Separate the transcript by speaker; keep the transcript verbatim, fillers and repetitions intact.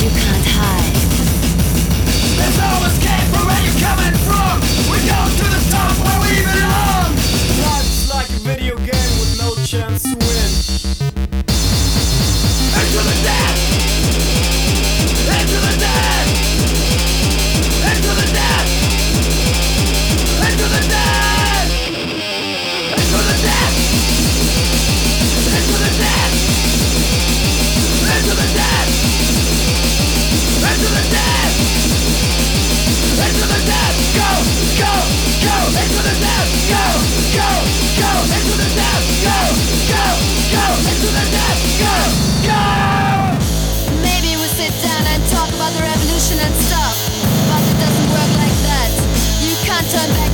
Speaker 1: you can't hide.
Speaker 2: There's no escape from where you're coming from. We go to the top where we belong.
Speaker 3: Life's like a video game with no chance to win.
Speaker 2: Into the death. Into the death. Into the death. Into the death. Into the death. Into the death. Into the death. Into the death. Into the death. Go, go, go. Into the death. Go, go, go. Into the death. Go, go, go. Into the death. Go, go.
Speaker 1: Maybe we sit down and talk about the revolution and stuff, but it doesn't work like that. You can't turn back